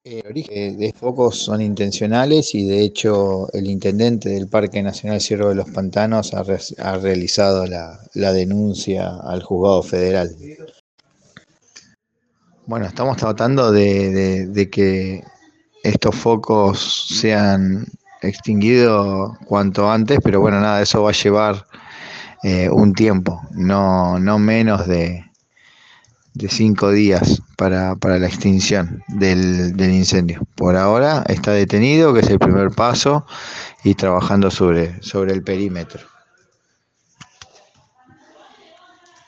El origen de focos son intencionales y de hecho el intendente del Parque Nacional Cierro de los Pantanos ha realizado la denuncia al juzgado federal. Bueno, estamos tratando de que estos focos sean extinguidos cuanto antes, pero bueno, nada, eso va a llevar un tiempo, no menos de 5 días para la extinción del incendio. Por ahora está detenido, que es el primer paso, y trabajando sobre el perímetro.